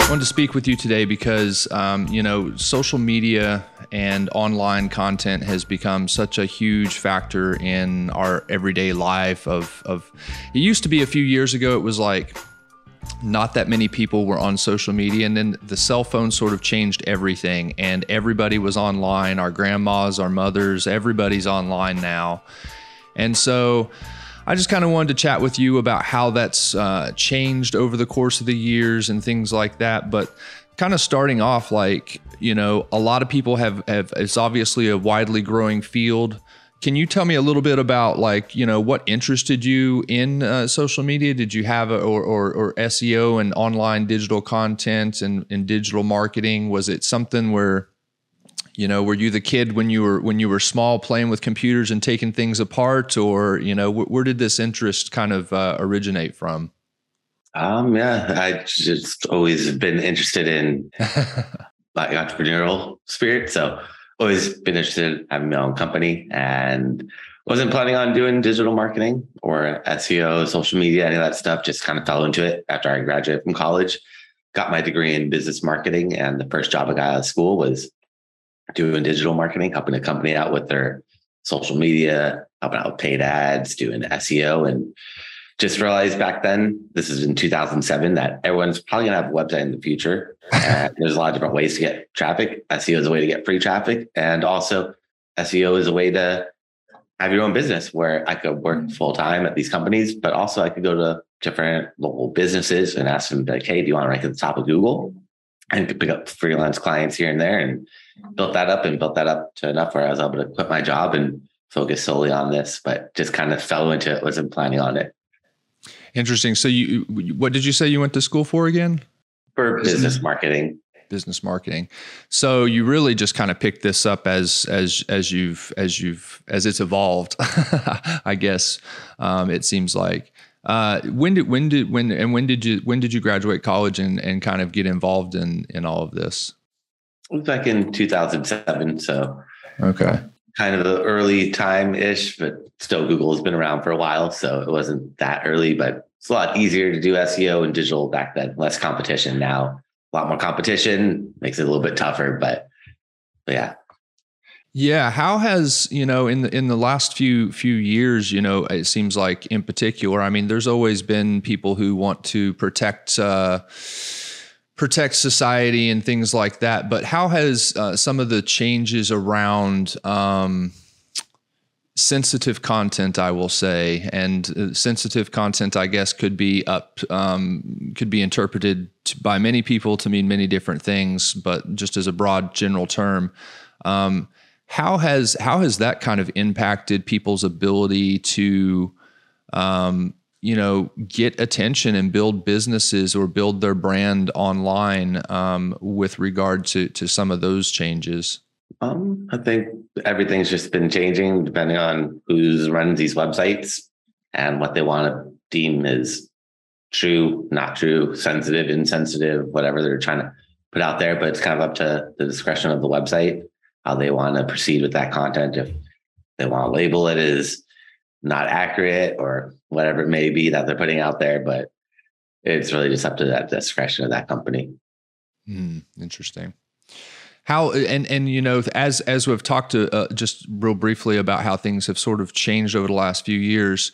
wanted to speak with you today because, social media and online content has become such a huge factor in our everyday life it used to be a few years ago, it was like not that many people were on social media, and then the cell phone sort of changed everything and everybody was online. Our grandmas, our mothers, everybody's online now. And so I just kind of wanted to chat with you about how that's changed over the course of the years and things like that. But kind of starting off, a lot of people have it's obviously a widely growing field. Can you tell me a little bit about what interested you in social media? Did you have or SEO and online digital content and digital marketing? Was it something where were you the kid when you were small playing with computers and taking things apart, or where did this interest kind of originate from? I just always been interested in entrepreneurial spirit. So always been interested in having my own company, and wasn't planning on doing digital marketing or SEO, social media, any of that stuff. Just kind of fell into it after I graduated from college, got my degree in business marketing. And the first job I got out of school was doing digital marketing, helping a company out with their social media, helping out with paid ads, doing SEO. And just realized back then, this is in 2007, that everyone's probably going to have a website in the future. And there's a lot of different ways to get traffic. SEO is a way to get free traffic. And also SEO is a way to have your own business where I could work full time at these companies, but also I could go to different local businesses and ask them, like, hey, do you want to rank at the top of Google? And could pick up freelance clients here and there, and built that up to enough where I was able to quit my job and focus solely on this, but just kind of fell into it, wasn't planning on it. Interesting. So what did you say you went to school for again? For business marketing. Business marketing. So you really just kind of picked this up as it's evolved, I guess. It seems like. When did you graduate college and kind of get involved in all of this? It was back in 2007. So okay, kind of the early time-ish, but still Google has been around for a while. So it wasn't that early, but it's a lot easier to do SEO and digital back then. Less competition now, a lot more competition makes it a little bit tougher, but yeah. Yeah. How has, in the last few years, it seems like in particular, I mean, there's always been people who want to protect society and things like that. But how has some of the changes around sensitive content, I will say, and sensitive content, I guess, could be interpreted by many people to mean many different things, but just as a broad general term, how has that kind of impacted people's ability to, get attention and build businesses or build their brand online with regard to some of those changes? I think everything's just been changing depending on who's running these websites and what they want to deem as true, not true, sensitive, insensitive, whatever they're trying to put out there. But it's kind of up to the discretion of the website, how they want to proceed with that content. If they want to label it as not accurate or whatever it may be that they're putting out there, but it's really just up to that discretion of that company. Interesting. How and as we've talked to just real briefly about how things have sort of changed over the last few years,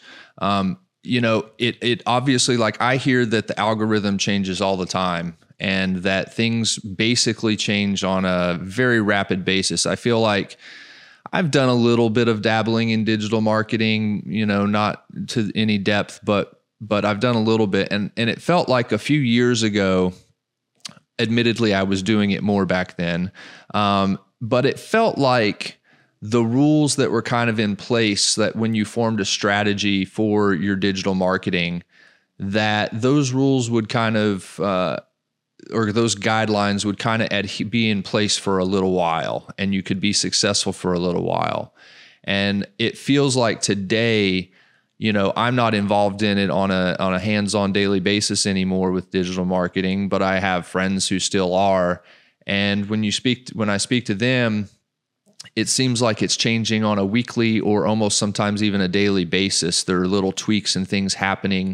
it obviously, like, I hear that the algorithm changes all the time and that things basically change on a very rapid basis. I feel like I've done a little bit of dabbling in digital marketing, not to any depth, but I've done a little bit, and it felt like a few years ago. Admittedly, I was doing it more back then, but it felt like the rules that were kind of in place, that when you formed a strategy for your digital marketing, that those rules would kind of, or those guidelines would kind of be in place for a little while, and you could be successful for a little while. And it feels like today, I'm not involved in it on a hands-on daily basis anymore with digital marketing, but I have friends who still are. And when I speak to them, it seems like it's changing on a weekly or almost sometimes even a daily basis. There are little tweaks and things happening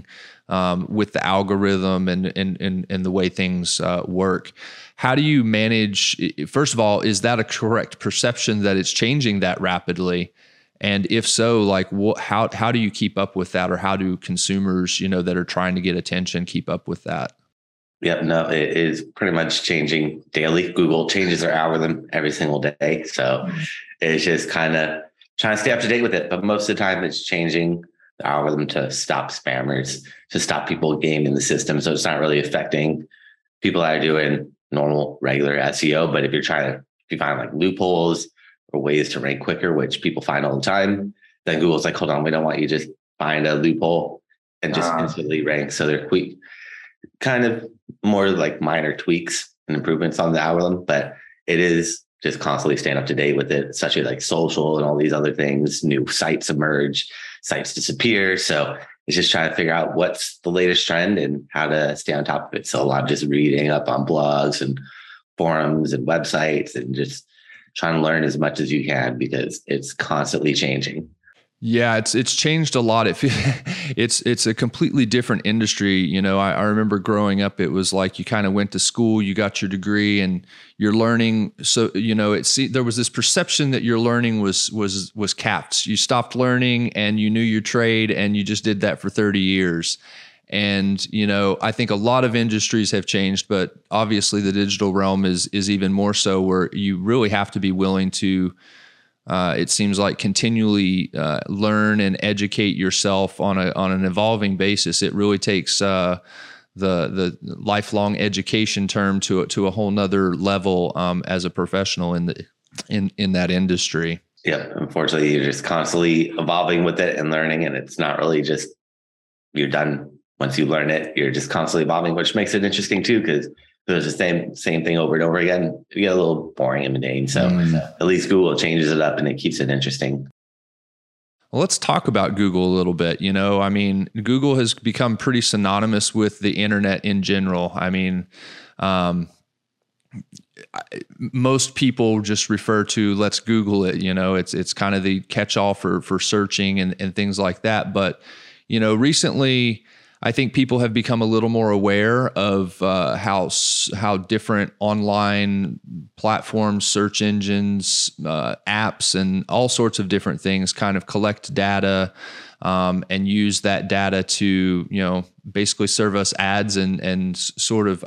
with the algorithm and the way things work. How do you manage? First of all, is that a correct perception that it's changing that rapidly? And if so, like how do you keep up with that, or how do consumers, that are trying to get attention, keep up with that? Yep, no, it is pretty much changing daily. Google changes their algorithm every single day. So it's just kind of trying to stay up to date with it. But most of the time it's changing the algorithm to stop spammers, to stop people gaming the system. So it's not really affecting people that are doing normal, regular SEO. But if you find like loopholes or ways to rank quicker, which people find all the time, then Google's like, hold on, we don't want you to just find a loophole and just instantly rank. So they're kind of more like minor tweaks and improvements on the algorithm, but it is just constantly staying up to date with it, especially like social and all these other things. New sites emerge, sites disappear. So it's just trying to figure out what's the latest trend and how to stay on top of it. So a lot of just reading up on blogs and forums and websites and just trying to learn as much as you can because it's constantly changing. Yeah, it's changed a lot. It's a completely different industry. I remember growing up, it was like you kind of went to school, you got your degree, and you're learning. So there was this perception that your learning was capped. You stopped learning, and you knew your trade, and you just did that for 30 years. And I think a lot of industries have changed, but obviously the digital realm is even more so, where you really have to be willing to. It seems like continually learn and educate yourself on an evolving basis. It really takes the lifelong education term to a whole nother level as a professional in that industry. Yeah, unfortunately, you're just constantly evolving with it and learning, and it's not really just you're done once you learn it. You're just constantly evolving, which makes it interesting too, because there's the same thing over and over again. You get a little boring and mundane. So at least Google changes it up and it keeps it interesting. Well, let's talk about Google a little bit. Google has become pretty synonymous with the internet in general. Most people just refer to let's Google it. It's kind of the catch-all for searching and things like that. But, recently, I think people have become a little more aware of how different online platforms, search engines, apps, and all sorts of different things kind of collect data and use that data to basically serve us ads and sort of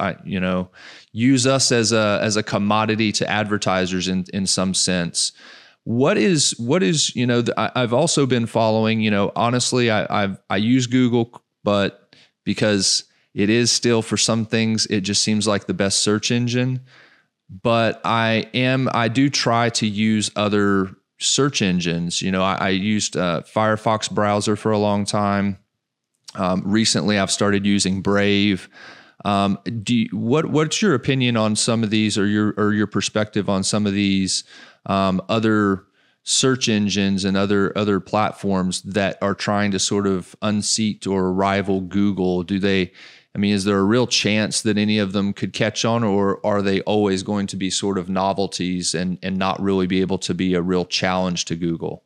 use us as a commodity to advertisers in some sense. What is I've also been following. Honestly, I use Google, but because it is still, for some things, it just seems like the best search engine. But I do try to use other search engines. I used Firefox browser for a long time. Recently, I've started using Brave. What's your opinion on some of these, or your perspective on some of these other search engines and other platforms that are trying to sort of unseat or rival Google? Is there a real chance that any of them could catch on, or are they always going to be sort of novelties and not really be able to be a real challenge to Google?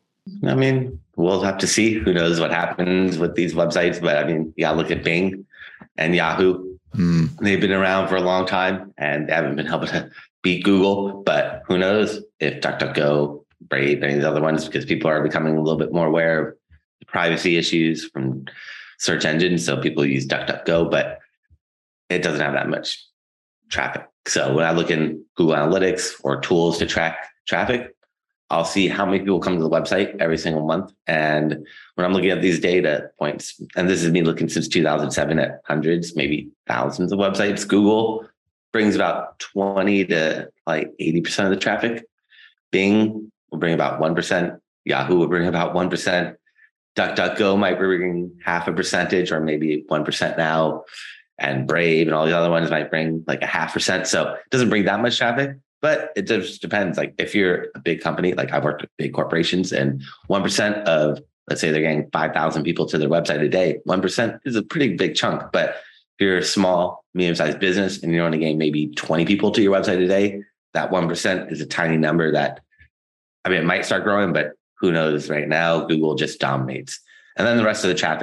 We'll have to see. Who knows what happens with these websites? But look at Bing and Yahoo. They've been around for a long time and they haven't been able to beat Google. But who knows if DuckDuckGo, Brave, any of the other ones, because people are becoming a little bit more aware of the privacy issues from search engines. So people use DuckDuckGo, but it doesn't have that much traffic. So when I look in Google Analytics or tools to track traffic, I'll see how many people come to the website every single month. And when I'm looking at these data points, and this is me looking since 2007 at hundreds, maybe thousands of websites, Google brings about 20 to 80% of the traffic. Bing will bring about 1%. Yahoo will bring about 1%. DuckDuckGo might bring 0.5% or maybe 1% now. And Brave and all the other ones might bring 0.5%. So it doesn't bring that much traffic, but it just depends. If you're a big company, I've worked with big corporations, and 1% of, let's say they're getting 5,000 people to their website a day, 1% is a pretty big chunk. But if you're a small, medium-sized business and you're only getting maybe 20 people to your website a day, that 1% is a tiny number that, it might start growing, but who knows? Right now, Google just dominates. And then the rest of the traffic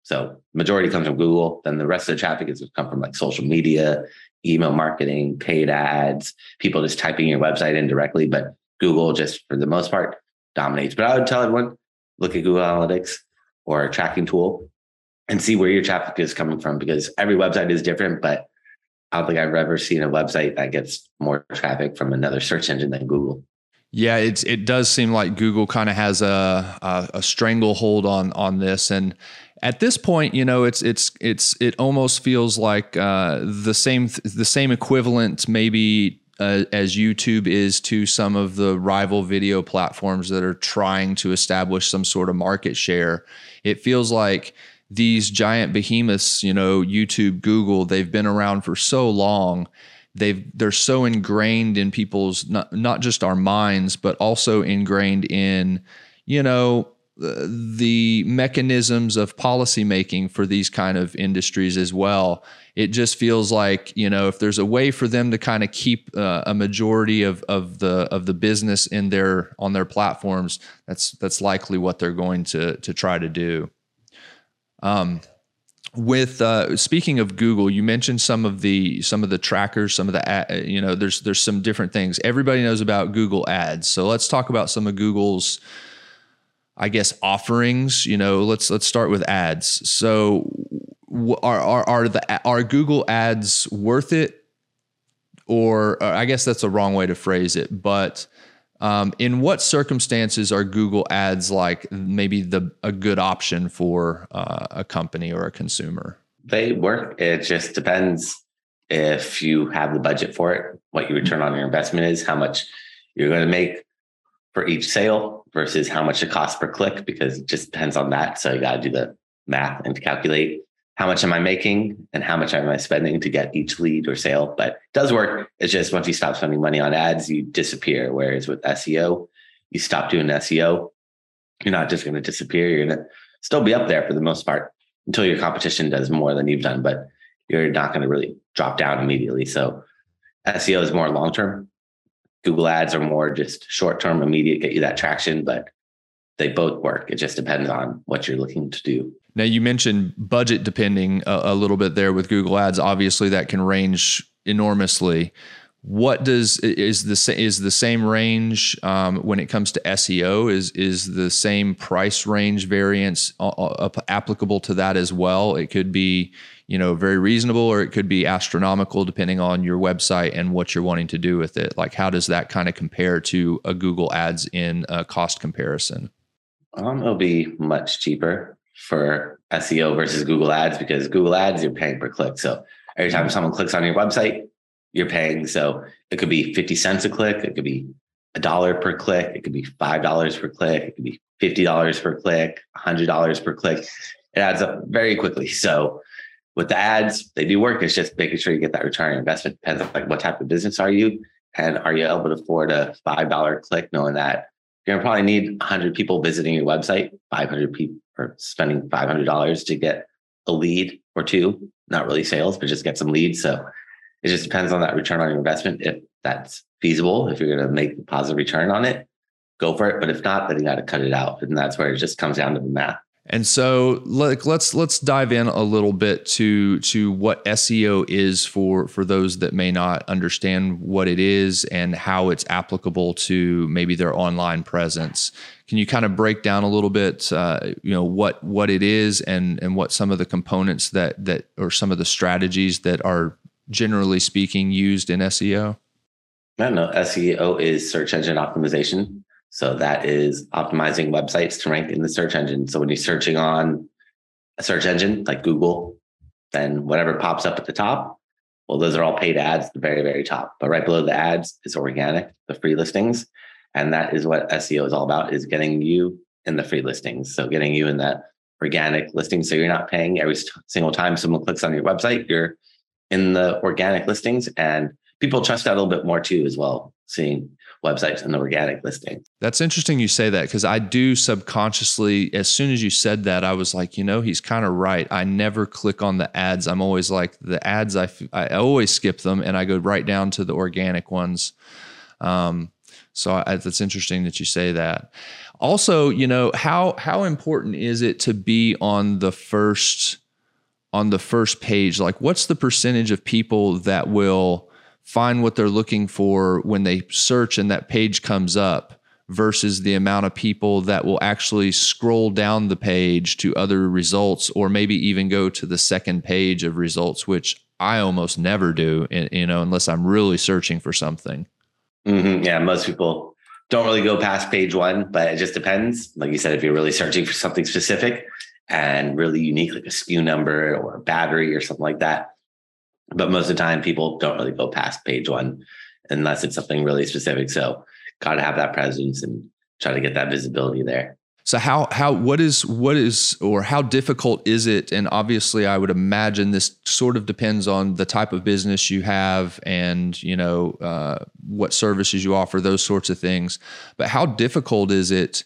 So majority comes from Google. Then the rest of the traffic is come from like social media, email marketing, paid ads, people just typing your website in directly. But Google, just for the most part, dominates. But I would tell everyone, look at Google Analytics or a tracking tool and see where your traffic is coming from, because every website is different. But I don't think I've ever seen a website that gets more traffic from another search engine than Google. Yeah, it does seem like Google kind of has a stranglehold on this, and at this point, it almost feels like the same equivalent maybe as YouTube is to some of the rival video platforms that are trying to establish some sort of market share. It feels like these giant behemoths, YouTube, Google, they've been around for so long. They're so ingrained in people's, not just our minds, but also ingrained in, the mechanisms of policymaking for these kind of industries as well. It just feels like, if there's a way for them to kind of keep a majority of the business on their platforms, that's likely what they're going to try to do. With speaking of Google, you mentioned some of the trackers, some of the there's some different things. Everybody knows about Google Ads, so let's talk about some of Google's, I guess, offerings. Let's start with ads. So, are Google Ads worth it, or I guess that's a wrong way to phrase it, but in what circumstances are Google Ads like maybe a good option for a company or a consumer? They work. It just depends if you have the budget for it, what your return on your investment is, how much you're going to make for each sale versus how much it costs per click, because it just depends on that. So you got to do the math and calculate how much am I making and how much am I spending to get each lead or sale. But it does work. It's just once you stop spending money on ads, you disappear. Whereas with SEO, you stop doing SEO, you're not just going to disappear. You're going to still be up there for the most part until your competition does more than you've done, but you're not going to really drop down immediately. So SEO is more long-term. Google Ads are more just short-term, immediate, get you that traction, but they both work. It just depends on what you're looking to do. Now, you mentioned budget depending a little bit there with Google Ads. Obviously, that can range enormously. What is the same range when it comes to SEO? Is the same price range variance applicable to that as well? It could be, very reasonable, or it could be astronomical depending on your website and what you're wanting to do with it. Like, how does that kind of compare to a Google Ads in a cost comparison? It'll be much cheaper for SEO versus Google Ads, because Google Ads, you're paying per click. So every time someone clicks on your website, you're paying. So it could be 50 cents a click. It could be $1 per click. It could be $5 per click. It could be $50 per click, $100 per click. It adds up very quickly. So with the ads, they do work. It's just making sure you get that return on investment. Depends on like what type of business are you, and are you able to afford a $5 click, knowing that you're going to probably need 100 people visiting your website, 500 people, or spending $500 to get a lead or two, not really sales, but just get some leads. So it just depends on that return on your investment. If that's feasible, if you're going to make a positive return on it, go for it. But if not, then you got to cut it out. And that's where it just comes down to the math. And so let's dive in a little bit to what SEO is for those that may not understand what it is and how it's applicable to maybe their online presence. Can you kind of break down a little bit, what it is and what some of the components that or some of the strategies that are generally speaking used in SEO? No, SEO is search engine optimization. So that is optimizing websites to rank in the search engine. So when you're searching on a search engine like Google, then whatever pops up at the top, well, those are all paid ads at the very, very top. But right below the ads is organic, the free listings. And that is what SEO is all about, is getting you in the free listings. So getting you in that organic listing. So you're not paying every single time someone clicks on your website, you're in the organic listings. And people trust that a little bit more too, as well, seeing websites in the organic listing. That's interesting you say that, because I do subconsciously, as soon as you said that, I was like, he's kind of right. I never click on the ads. I'm always like, the ads, I always skip them and I go right down to the organic ones. So that's interesting that you say that. Also, you know, how important is it to be on the first page? Like, what's the percentage of people that will find what they're looking for when they search and that page comes up versus the amount of people that will actually scroll down the page to other results, or maybe even go to the second page of results, which I almost never do, you know, unless I'm really searching for something. Mm-hmm. Yeah, most people don't really go past page one, but it just depends. Like you said, if you're really searching for something specific and really unique, like a SKU number or a battery or something like that. But most of the time, people don't really go past page one unless it's something really specific. So got to have that presence and try to get that visibility there. So what is or how difficult is it? And obviously I would imagine this sort of depends on the type of business you have and, you know, what services you offer, those sorts of things. But how difficult is it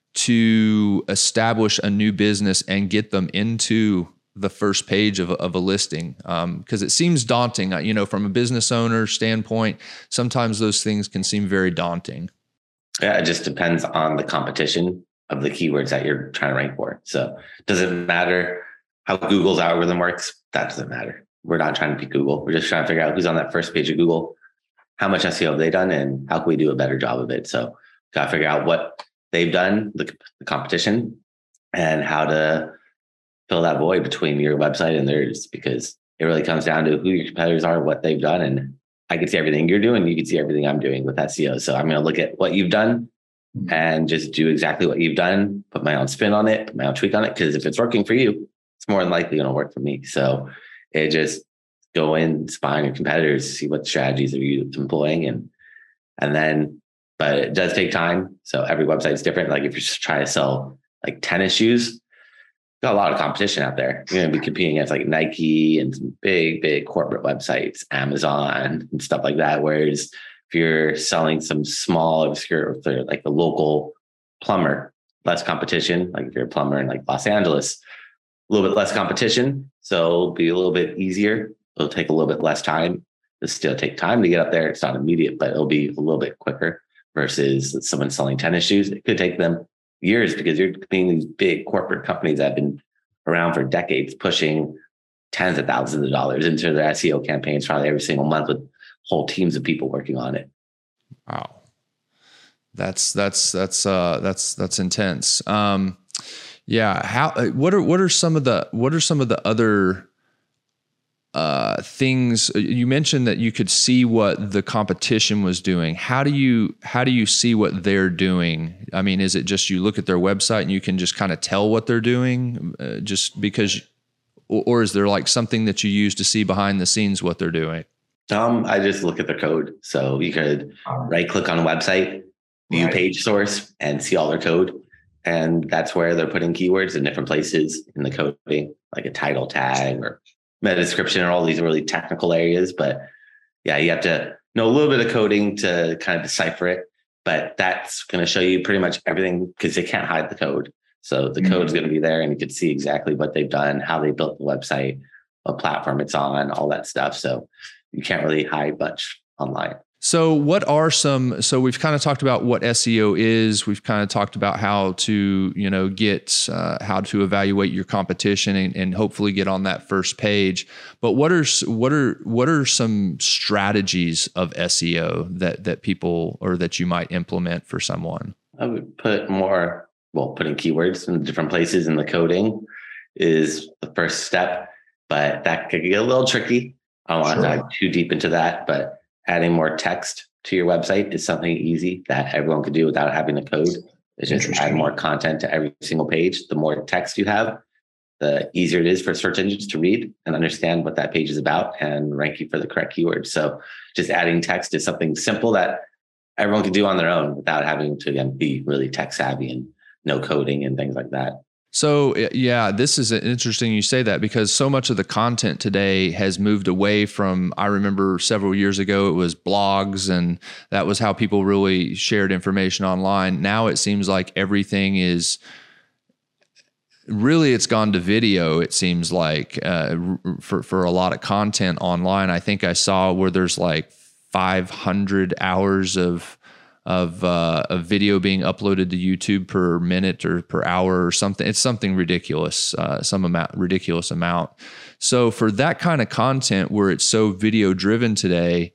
to establish a new business and get them into the first page of a listing? Because it seems daunting, you know, from a business owner standpoint, sometimes those things can seem very daunting. Yeah, it just depends on the competition of the keywords that you're trying to rank for. So it doesn't matter how Google's algorithm works. That doesn't matter. We're not trying to beat Google. We're just trying to figure out who's on that first page of Google, how much SEO have they done, and how can we do a better job of it? So got to figure out what they've done, the competition, and how to fill that void between your website and theirs, because it really comes down to who your competitors are, what they've done. And I can see everything you're doing. You can see everything I'm doing with SEO. So I'm going to look at what you've done and just do exactly what you've done, put my own spin on it, put my own tweak on it. Because if it's working for you, it's more than likely going to work for me. So it just go in, spy on your competitors, see what strategies are you employing, and then, but it does take time. So every website is different. Like if you're just trying to sell like tennis shoes, got a lot of competition out there. You're going to be competing against like Nike and some big corporate websites, Amazon and stuff like that. Whereas if you're selling some small, obscure, like a local plumber, less competition. Like if you're a plumber in like Los Angeles, a little bit less competition. So it'll be a little bit easier. It'll take a little bit less time. It'll still take time to get up there. It's not immediate, but it'll be a little bit quicker versus someone selling tennis shoes. It could take them years because you're competing these big corporate companies that have been around for decades, pushing tens of thousands of dollars into their SEO campaigns probably every single month with whole teams of people working on it. Wow. That's intense. Yeah. What are some of the other things you mentioned that you could see what the competition was doing? How do you see what they're doing? I mean, is it just you look at their website and you can just kind of tell what they're doing just because, or is there like something that you use to see behind the scenes what they're doing? I just look at their code. So you could right click on a website, view page source, and see all their code. And that's where they're putting keywords in different places in the coding, like a title tag or meta description or all these really technical areas. But yeah, you have to know a little bit of coding to kind of decipher it. But that's going to show you pretty much everything because they can't hide the code. So the code is going to be there and you can see exactly what they've done, how they built the website, what platform it's on, all that stuff. So you can't really hide much online. So so we've kind of talked about what SEO is. We've kind of talked about how to, get, how to evaluate your competition and hopefully get on that first page. But what are some strategies of SEO that people, or that you might implement for someone? I would putting keywords in different places in the coding is the first step, but that could get a little tricky. I don't want to dive too deep into that, but adding more text to your website is something easy that everyone could do without having to code. It's just add more content to every single page. The more text you have, the easier it is for search engines to read and understand what that page is about and rank you for the correct keywords. So just adding text is something simple that everyone can do on their own without having to, again, be really tech savvy and no coding and things like that. So yeah, this is interesting you say that because so much of the content today has moved away from, I remember several years ago, it was blogs and that was how people really shared information online. Now it seems like everything is really, it's gone to video. It seems like for a lot of content online. I think I saw where there's like 500 hours of of video being uploaded to YouTube per minute or per hour or something. It's something ridiculous, ridiculous amount. So for that kind of content where it's so video driven today,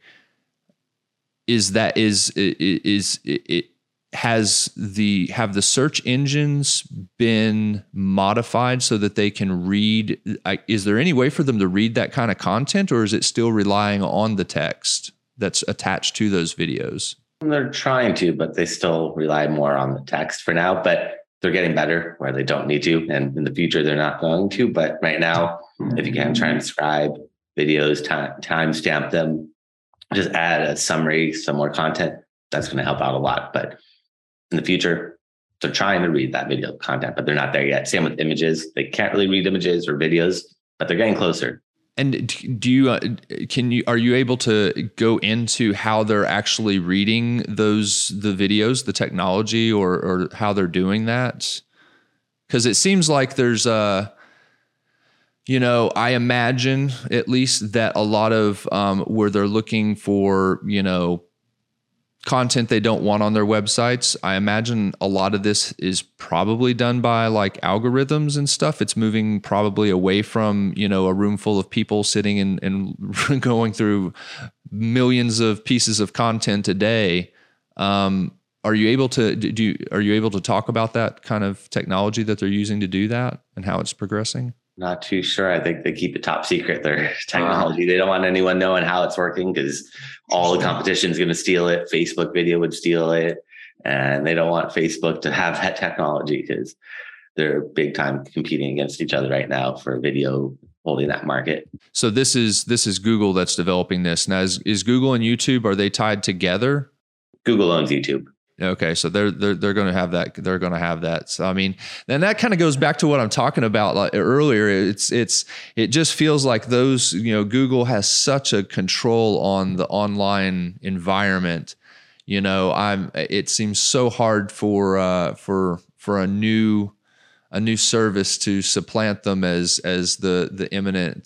have the search engines been modified so that they can read? Is there any way for them to read that kind of content, or is it still relying on the text that's attached to those videos? They're trying to, but they still rely more on the text for now, but they're getting better where they don't need to. And in the future, they're not going to. But right now, if you can transcribe videos, timestamp them, just add a summary, some more content, that's going to help out a lot. But in the future, they're trying to read that video content, but they're not there yet. Same with images. They can't really read images or videos, but they're getting closer. And are you able to go into how they're actually reading the videos, the technology, or how they're doing that? Because it seems like there's I imagine at least that a lot of where they're looking for, content they don't want on their websites. I imagine a lot of this is probably done by like algorithms and stuff. It's moving probably away from, a room full of people sitting and going through millions of pieces of content a day. Are you able to talk about that kind of technology that they're using to do that and how it's progressing? Not too sure. I think they keep it top secret, their technology. They don't want anyone knowing how it's working because all the competition is going to steal it. Facebook video would steal it. And they don't want Facebook to have that technology because they're big time competing against each other right now for video, holding that market. So this is Google that's developing this. Now, is Google and YouTube, are they tied together? Google owns YouTube. Okay, so they're going to have that. They're going to have that. So I mean, then that kind of goes back to what I'm talking about like earlier. It just feels like those, Google has such a control on the online environment. It seems so hard for a new service to supplant them as the imminent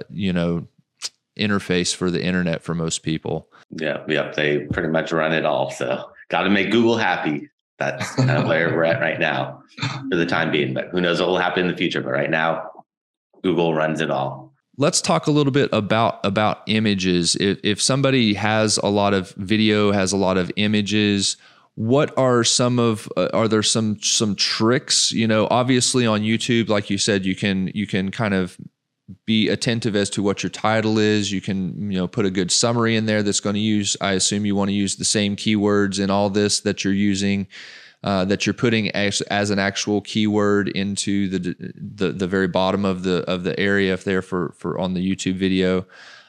interface for the internet for most people. Yeah, they pretty much run it all. So got to make Google happy. That's kind of where we're at right now for the time being. But who knows what will happen in the future. But right now, Google runs it all. Let's talk a little bit about images. If somebody has a lot of video, has a lot of images, what are are there some tricks? Obviously on YouTube, like you said, you can kind of be attentive as to what your title is. You can, put a good summary in there that's going to use, I assume you want to use the same keywords in all this that you're using, that you're putting as an actual keyword into the very bottom of the area if they're for on the YouTube video.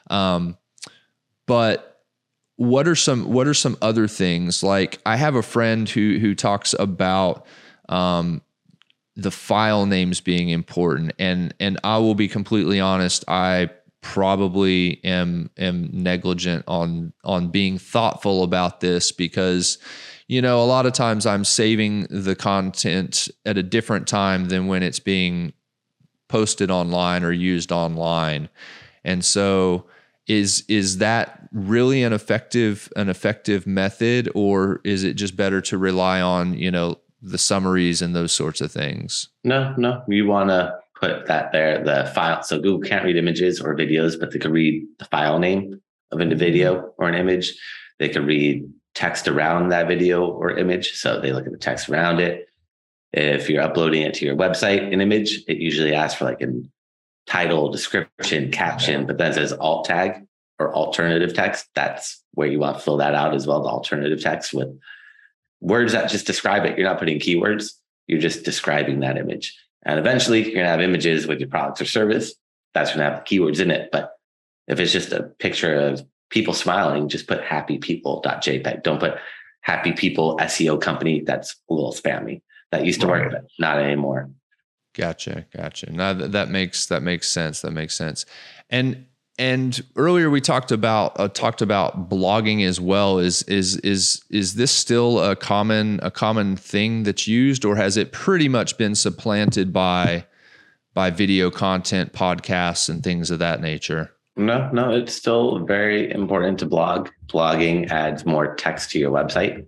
But what are some other things? Like I have a friend who talks about, the file names being important. And I will be completely honest, I probably am negligent on being thoughtful about this because, a lot of times I'm saving the content at a different time than when it's being posted online or used online. And so is that really an effective method, or is it just better to rely on, the summaries and those sorts of things? No, you want to put that there, the file. So Google can't read images or videos, but they can read the file name of a video or an image. They can read text around that video or image. So they look at the text around it. If you're uploading it to your website, an image, it usually asks for like a title, description, caption, but then it says alt tag or alternative text. That's where you want to fill that out as well, the alternative text with words that just describe it. You're not putting keywords. You're just describing that image. And eventually you're going to have images with your products or service. That's going to have keywords in it. But if it's just a picture of people smiling, just put happypeople.jpg. Don't put happy people SEO company. That's a little spammy. That used to work, but not anymore. Gotcha. Now that makes sense. That makes sense. And earlier we talked about blogging as well. Is this still a common thing that's used, or has it pretty much been supplanted by video content, podcasts, and things of that nature? No, it's still very important to blog. Blogging adds more text to your website,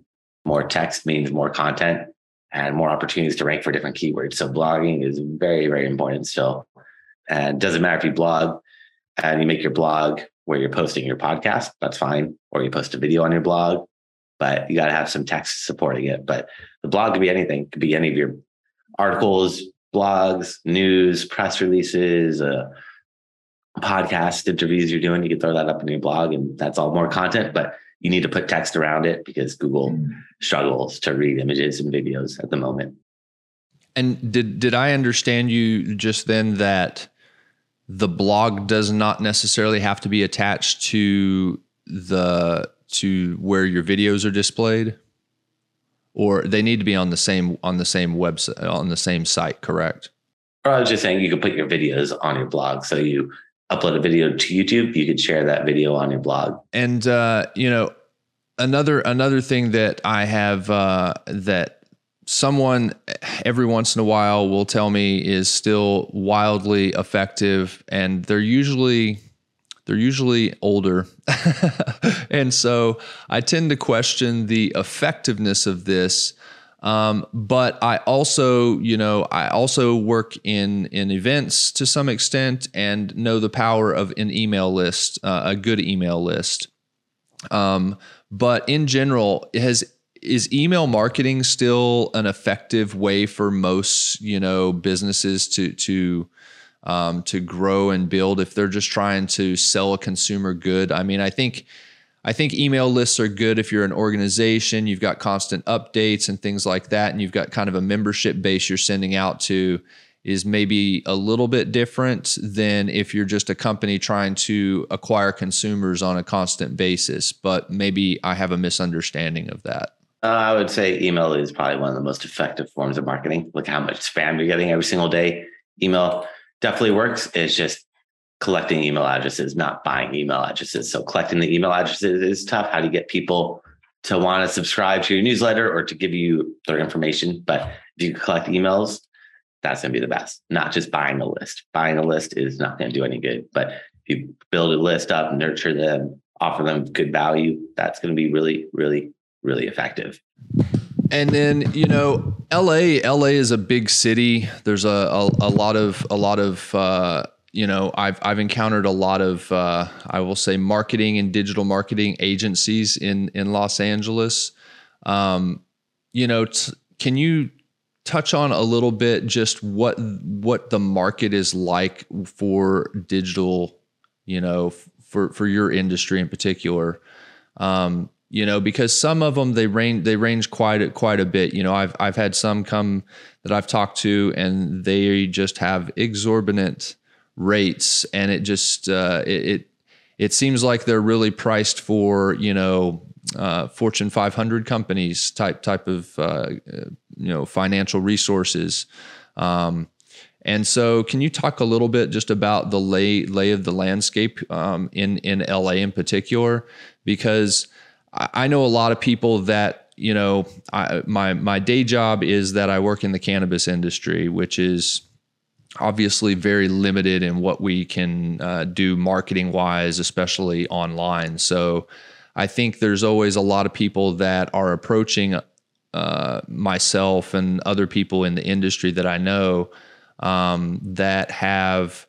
more text means more content and more opportunities to rank for different keywords. So blogging is very, very important still. And it doesn't matter if you blog and you make your blog where you're posting your podcast, that's fine. Or you post a video on your blog, but you got to have some text supporting it. But the blog could be anything. It could be any of your articles, blogs, news, press releases, podcast interviews you're doing. You can throw that up in your blog and that's all more content, but you need to put text around it because Google struggles to read images and videos at the moment. And did I understand you just then that the blog does not necessarily have to be attached to where your videos are displayed, or they need to be on the same website, on the same site, correct? Or I was just saying you could put your videos on your blog. So you upload a video to YouTube, you could share that video on your blog. And another thing that I have that someone every once in a while will tell me is still wildly effective, and they're usually older. And so I tend to question the effectiveness of this. But I also work in events to some extent and know the power of an email list, a good email list. But in general, is email marketing still an effective way for most, businesses to grow and build if they're just trying to sell a consumer good? I mean, I think email lists are good if you're an organization, you've got constant updates and things like that, and you've got kind of a membership base you're sending out to, is maybe a little bit different than if you're just a company trying to acquire consumers on a constant basis. But maybe I have a misunderstanding of that. I would say email is probably one of the most effective forms of marketing. Look how much spam you're getting every single day. Email definitely works. It's just collecting email addresses, not buying email addresses. So collecting the email addresses is tough. How do you get people to want to subscribe to your newsletter or to give you their information? But if you collect emails, that's going to be the best, not just buying a list. Buying a list is not going to do any good. But if you build a list up, nurture them, offer them good value, that's going to be really, really, really effective. And then, LA is a big city. There's a lot of I've encountered a lot of, I will say, marketing and digital marketing agencies in Los Angeles. Can you touch on a little bit just what the market is like for digital, for your industry in particular? Because some of them, they range quite a bit. I've had some come that I've talked to and they just have exorbitant rates, and it just it seems like they're really priced for Fortune 500 companies type of financial resources. And so, can you talk a little bit just about the lay of the landscape in LA in particular? Because I know a lot of people that my day job is that I work in the cannabis industry, which is obviously very limited in what we can do marketing wise, especially online. So I think there's always a lot of people that are approaching myself and other people in the industry that I know that have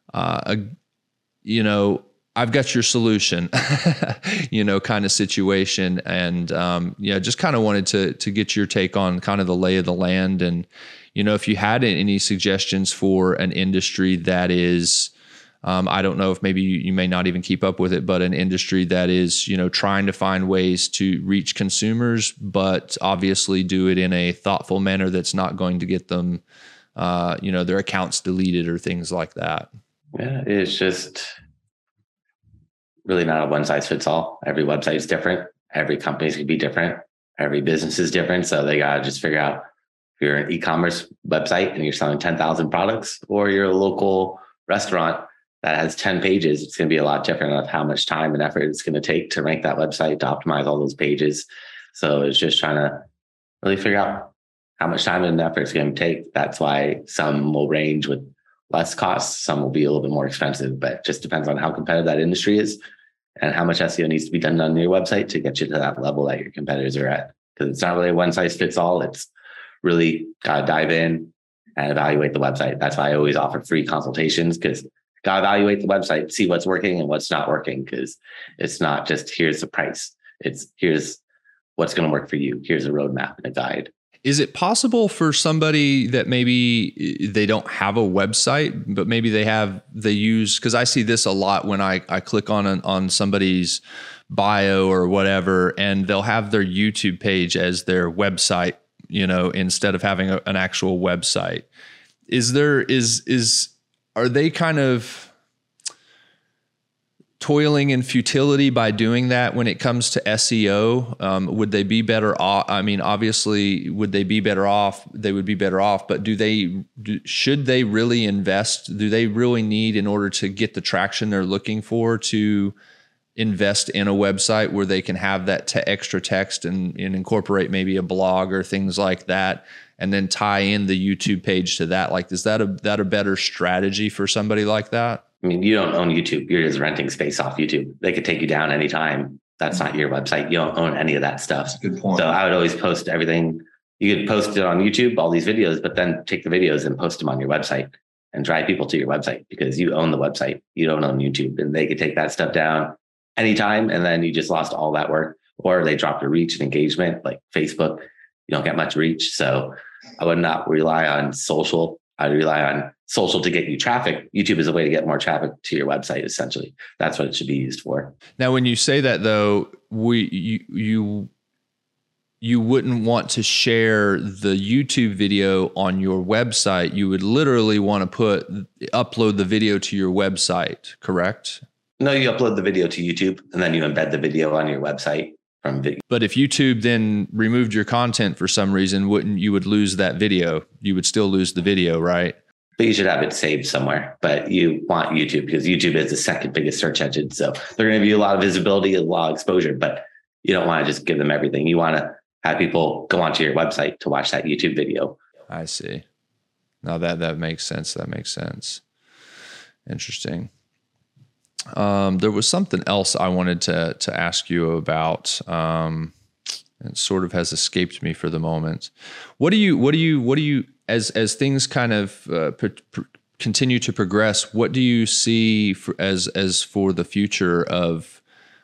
I've got your solution, kind of situation. And just kind of wanted to get your take on kind of the lay of the land. And, if you had any suggestions for an industry that is, I don't know if maybe you may not even keep up with it, but an industry that is, trying to find ways to reach consumers, but obviously do it in a thoughtful manner that's not going to get them, their accounts deleted or things like that. Yeah, it's just really not a one size fits all. Every website is different. Every company can be different. Every business is different. So they got to just figure out if you're an e-commerce website and you're selling 10,000 products, or you're a local restaurant that has 10 pages, it's going to be a lot different of how much time and effort it's going to take to rank that website, to optimize all those pages. So it's just trying to really figure out how much time and effort it's going to take. That's why some will range with less costs. Some will be a little bit more expensive, but it just depends on how competitive that industry is and how much SEO needs to be done on your website to get you to that level that your competitors are at. because it's not really a one size fits all. It's really got to dive in and evaluate the website. That's why I always offer free consultations, because got to evaluate the website, see what's working and what's not working, because it's not just here's the price. It's here's what's going to work for you. Here's a roadmap and a guide. Is it possible for somebody that maybe they don't have a website, but maybe they use, because I see this a lot when I click on somebody's bio or whatever, and they'll have their YouTube page as their website, instead of having an actual website. Are they kind of toiling in futility by doing that when it comes to SEO? Would they be better off? I mean, obviously, would they be better off? They would be better off, but should they really invest? Do they really need, in order to get the traction they're looking for, to invest in a website where they can have that extra text and incorporate maybe a blog or things like that, and then tie in the YouTube page to that? Like, is that a better strategy for somebody like that? I mean, you don't own YouTube. You're just renting space off YouTube. They could take you down anytime. That's not your website. You don't own any of that stuff. That's a good point. So I would always post everything. You could post it on YouTube, all these videos, but then take the videos and post them on your website and drive people to your website, because you own the website. You don't own YouTube, and they could take that stuff down anytime. And then you just lost all that work, or they drop your reach and engagement. Like Facebook, you don't get much reach. So I would not rely on social. I'd rely on social to get you traffic. YouTube is a way to get more traffic to your website, essentially. That's what it should be used for. Now, when you say that, though, you wouldn't want to share the YouTube video on your website. You would literally want to upload the video to your website, correct? No, you upload the video to YouTube and then you embed the video on your website from video. But if YouTube then removed your content for some reason, you would lose that video? You would still lose the video, right? But you should have it saved somewhere. But you want YouTube, because YouTube is the second biggest search engine. So they're going to give you a lot of visibility, a lot of exposure, but you don't want to just give them everything. You want to have people go onto your website to watch that YouTube video. I see. Now that makes sense. That makes sense. Interesting. There was something else I wanted to ask you about. It sort of has escaped me for the moment. What do you as things kind of continue to progress? What do you see as for the future of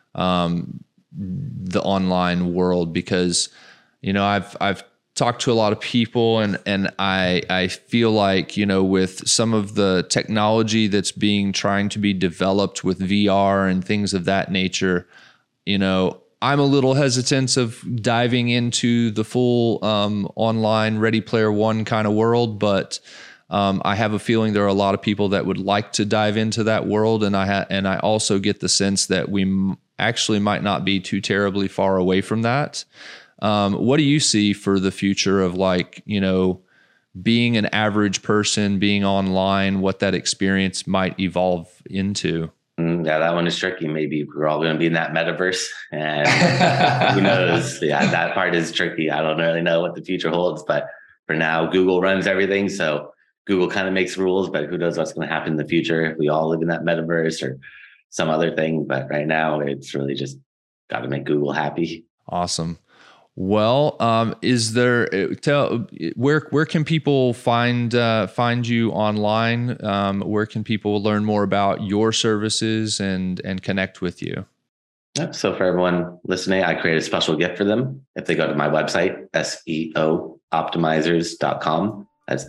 the online world? Because I've talked to a lot of people, and I feel like, with some of the technology that's trying to be developed with VR and things of that nature, I'm a little hesitant of diving into the full online Ready Player One kind of world, but I have a feeling there are a lot of people that would like to dive into that world, and I also get the sense that we actually might not be too terribly far away from that. What do you see for the future of, being an average person, being online, what that experience might evolve into? Yeah, that one is tricky. Maybe we're all going to be in that metaverse, and who knows? Yeah, that part is tricky. I don't really know what the future holds, but for now, Google runs everything. So Google kind of makes rules, but who knows what's going to happen in the future if we all live in that metaverse or some other thing. But right now, it's really just got to make Google happy. Awesome. Well, where can people find you online? Where can people learn more about your services and connect with you? Yep. So for everyone listening, I create a special gift for them. If they go to my website, SEOoptimizers.com, that's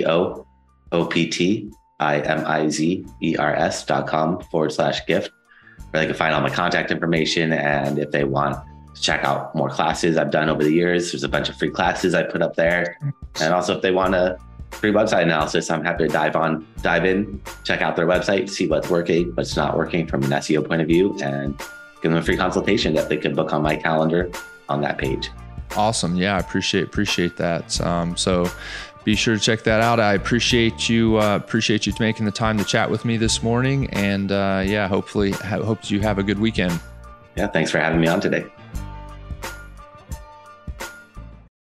SEOoptimizers.com/gift, where they can find all my contact information. And if they want to check out more classes I've done over the years, there's a bunch of free classes I put up there. And also if they want a free website analysis, I'm happy to dive in, check out their website, see what's working, what's not working from an SEO point of view, and give them a free consultation that they can book on my calendar on that page. Awesome. Yeah, I appreciate that. So be sure to check that out. I appreciate you making the time to chat with me this morning. And hopefully hope you have a good weekend. Yeah, thanks for having me on today.